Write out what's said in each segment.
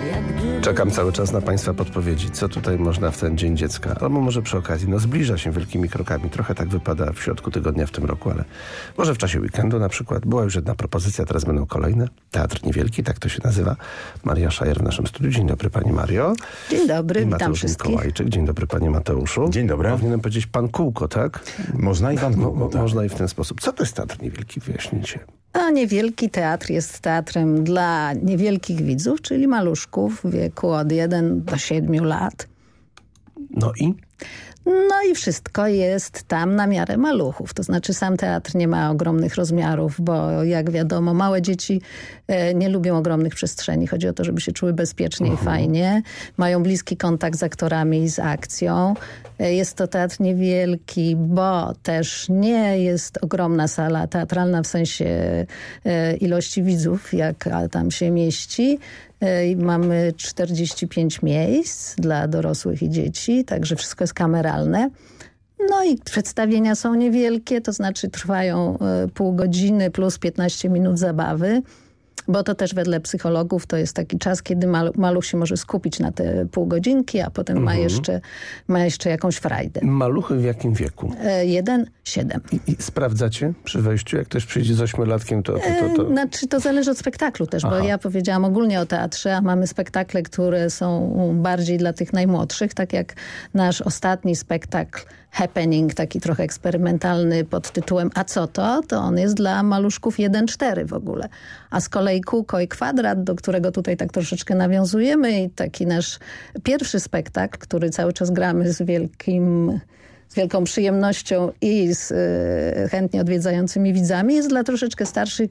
Czekam cały czas na Państwa podpowiedzi, co tutaj można w ten Dzień Dziecka, albo może przy okazji, zbliża się wielkimi krokami. Trochę tak wypada w środku tygodnia w tym roku, ale może w czasie weekendu na przykład. Była już jedna propozycja, teraz będą kolejne. Teatr Niewielki, tak to się nazywa. Maria Szajer w naszym studiu. Dzień dobry Pani Mario. Dzień dobry, witam Mateusz wszystkich. Mikołajczyk. Dzień dobry Panie Mateuszu. Dzień dobry. Powinienem powiedzieć Pan Kółko, tak? Można i Pan Kółko, tak. Można i w ten sposób. Co to jest Teatr Niewielki? Wyjaśnijcie. A Niewielki Teatr jest teatrem dla niewielkich widzów, czyli maluszków w wieku od 1 do 7 lat. No i? No i wszystko jest tam na miarę maluchów. To znaczy sam teatr nie ma ogromnych rozmiarów, bo jak wiadomo małe dzieci nie lubią ogromnych przestrzeni. Chodzi o to, żeby się czuły bezpiecznie i fajnie. Mają bliski kontakt z aktorami i z akcją. Jest to teatr niewielki, bo też nie jest ogromna sala teatralna w sensie ilości widzów, jak tam się mieści. Mamy 45 miejsc dla dorosłych i dzieci, także wszystko jest kameralne. No i przedstawienia są niewielkie, to znaczy trwają pół godziny plus 15 minut zabawy, bo to też wedle psychologów to jest taki czas, kiedy maluch się może skupić na te pół godzinki, a potem ma jeszcze jakąś frajdę. Maluchy w jakim wieku? 1-7. I sprawdzacie przy wejściu, jak ktoś przyjdzie z 8-latkiem, to... Znaczy to zależy od spektaklu też, bo ja powiedziałam ogólnie o teatrze, a mamy spektakle, które są bardziej dla tych najmłodszych, tak jak nasz ostatni spektakl Happening, taki trochę eksperymentalny pod tytułem A co to? To on jest dla maluszków 1-4 w ogóle. A z kolei Kółko i Kwadrat, do którego tutaj tak troszeczkę nawiązujemy i taki nasz pierwszy spektakl, który cały czas gramy z wielką przyjemnością i z chętnie odwiedzającymi widzami, jest dla troszeczkę starszych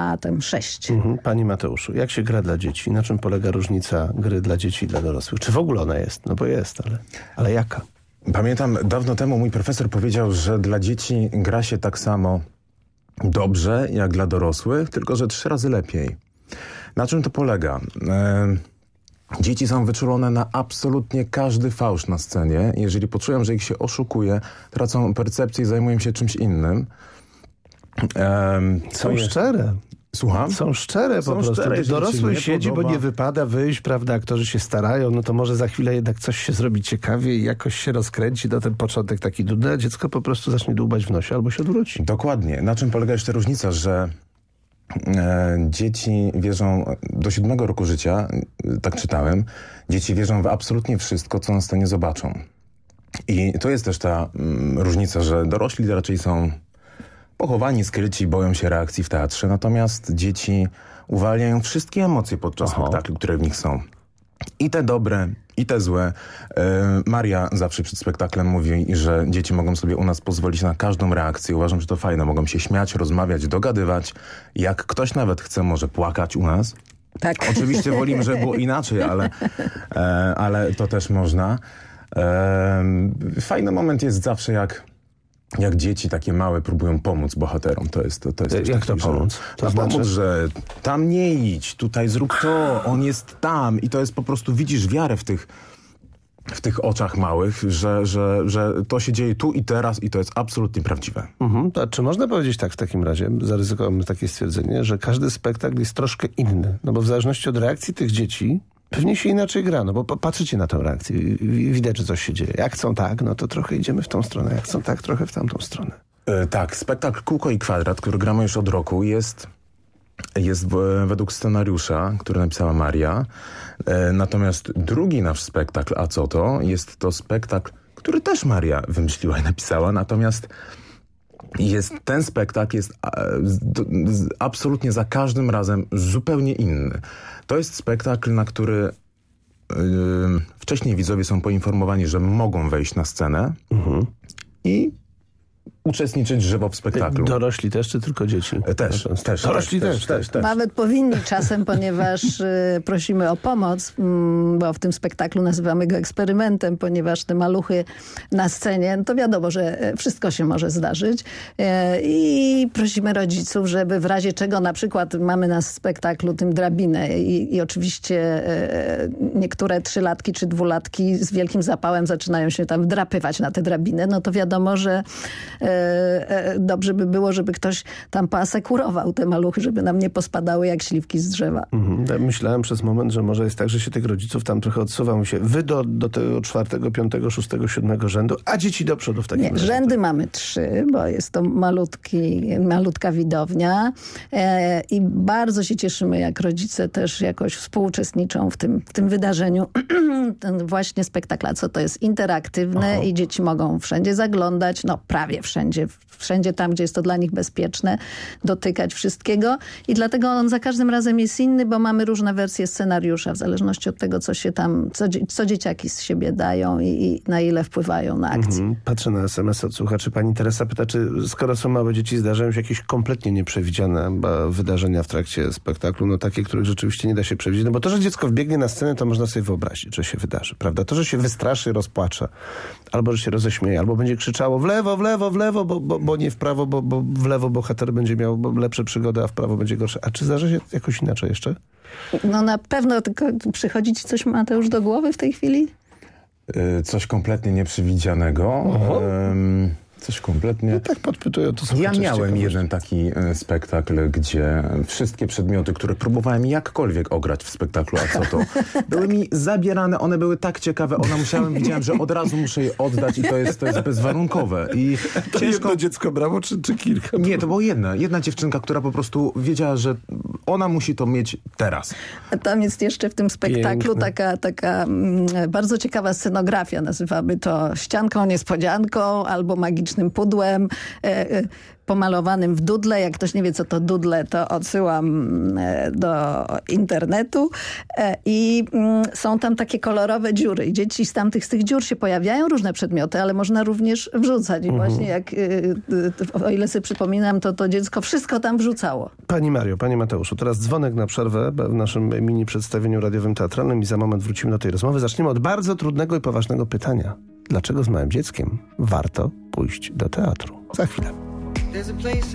2-6. Panie Mateuszu, jak się gra dla dzieci? Na czym polega różnica gry dla dzieci i dla dorosłych? Czy w ogóle ona jest? No bo jest, ale jaka? Pamiętam, dawno temu mój profesor powiedział, że dla dzieci gra się tak samo dobrze jak dla dorosłych, tylko że 3 razy lepiej. Na czym to polega? Dzieci są wyczulone na absolutnie każdy fałsz na scenie. Jeżeli poczują, że ich się oszukuje, tracą percepcję i zajmują się czymś innym. Są szczere. Słucham? Są szczere po prostu. Szczere, dorosły siedzi, bo nie wypada wyjść, prawda? Aktorzy się starają, no to może za chwilę jednak coś się zrobi ciekawie i jakoś się rozkręci. Ten początek taki dudny, a dziecko po prostu zacznie dłubać w nosie albo się odwróci. Dokładnie. Na czym polega jeszcze różnica, że dzieci wierzą do 7 roku życia, tak czytałem, dzieci wierzą w absolutnie wszystko, co na scenie zobaczą. I to jest też ta różnica, że dorośli raczej są pochowani, skryci, boją się reakcji w teatrze, natomiast dzieci uwalniają wszystkie emocje podczas spektaklu, które w nich są. I te dobre, i te złe. Maria zawsze przed spektaklem mówi, że dzieci mogą sobie u nas pozwolić na każdą reakcję. Uważam, że to fajne. Mogą się śmiać, rozmawiać, dogadywać. Jak ktoś nawet chce, może płakać u nas. Tak. Oczywiście wolimy, żeby było inaczej, ale to też można. Fajny moment jest zawsze, jak dzieci takie małe próbują pomóc bohaterom. To jest jak to pomóc? To znaczy? Pomóc, że tam nie idź, tutaj zrób to, on jest tam. I to jest po prostu, widzisz wiarę w tych oczach małych, że to się dzieje tu i teraz i to jest absolutnie prawdziwe. To czy można powiedzieć tak w takim razie, zaryzykowałem takie stwierdzenie, że każdy spektakl jest troszkę inny? No bo w zależności od reakcji tych dzieci pewnie się inaczej gra, no bo patrzycie na tę reakcję i widać, że coś się dzieje. Jak chcą tak, no to trochę idziemy w tą stronę. Jak chcą tak, trochę w tamtą stronę. Tak, spektakl Kółko i Kwadrat, który gramy już od roku, jest według scenariusza, który napisała Maria. Natomiast drugi nasz spektakl, A co to? Jest to spektakl, który też Maria wymyśliła i napisała, natomiast ten spektakl jest absolutnie za każdym razem zupełnie inny. To jest spektakl, na który wcześniej widzowie są poinformowani, że mogą wejść na scenę i uczestniczyć żywo w spektaklu. Dorośli też, czy tylko dzieci? Też. Dorośli też. Nawet powinni czasem, ponieważ prosimy o pomoc, bo w tym spektaklu nazywamy go eksperymentem, ponieważ te maluchy na scenie, no to wiadomo, że wszystko się może zdarzyć i prosimy rodziców, żeby w razie czego na przykład mamy na spektaklu tym drabinę i oczywiście niektóre 3-latki czy 2-latki z wielkim zapałem zaczynają się tam wdrapywać na tę drabinę, no to wiadomo, że dobrze by było, żeby ktoś tam poasekurował te maluchy, żeby nam nie pospadały jak śliwki z drzewa. Myślałem przez moment, że może jest tak, że się tych rodziców tam trochę odsuwa. Się wy do tego 4., 5., 6., 7. rzędu, a dzieci do przodu w takim razie. Rzędy mamy 3, bo jest to malutka widownia i bardzo się cieszymy, jak rodzice też jakoś współuczestniczą w tym wydarzeniu. Ten właśnie spektakl, co to jest interaktywne i dzieci mogą wszędzie zaglądać, prawie wszędzie tam, gdzie jest to dla nich bezpieczne, dotykać wszystkiego i dlatego on za każdym razem jest inny, bo mamy różne wersje scenariusza, w zależności od tego, co dzieciaki z siebie dają i na ile wpływają na akcję. Patrzę na SMS od słuchaczy. Pani Teresa pyta, czy skoro są małe dzieci, zdarzają się jakieś kompletnie nieprzewidziane wydarzenia w trakcie spektaklu, takie, których rzeczywiście nie da się przewidzieć. Bo to, że dziecko wbiegnie na scenę, to można sobie wyobrazić, że się wydarzy, prawda? To, że się wystraszy, rozpłacze, albo że się roześmieje, albo będzie krzyczało w lewo, bo nie w prawo, bo w lewo bohater będzie miał lepsze przygody, a w prawo będzie gorsze. A czy zdarza się jakoś inaczej jeszcze? Na pewno, tylko przychodzi ci coś, Mateusz, do głowy w tej chwili? Coś kompletnie nieprzewidzianego. Coś kompletnie... tak podpytuję. Ja miałem jeden taki spektakl, gdzie wszystkie przedmioty, które próbowałem jakkolwiek ograć w spektaklu, a co to, były mi zabierane, one były tak ciekawe, widziałem, że od razu muszę je oddać i to jest bezwarunkowe. I to jedno dziecko brało, czy kilka? Nie, to była jedna dziewczynka, która po prostu wiedziała, że ona musi to mieć teraz. A tam jest jeszcze w tym spektaklu taka bardzo ciekawa scenografia, nazywamy to ścianką niespodzianką albo magicznym pudłem pomalowanym w dudle. Jak ktoś nie wie, co to dudle, to odsyłam do internetu. I są tam takie kolorowe dziury. I dzieci z tych dziur się pojawiają, różne przedmioty, ale można również wrzucać. I właśnie jak, o ile sobie przypominam, to dziecko wszystko tam wrzucało. Pani Mario, Panie Mateuszu, teraz dzwonek na przerwę w naszym mini przedstawieniu radiowym teatralnym i za moment wrócimy do tej rozmowy. Zaczniemy od bardzo trudnego i poważnego pytania. Dlaczego z małym dzieckiem warto pójść do teatru? Za chwilę.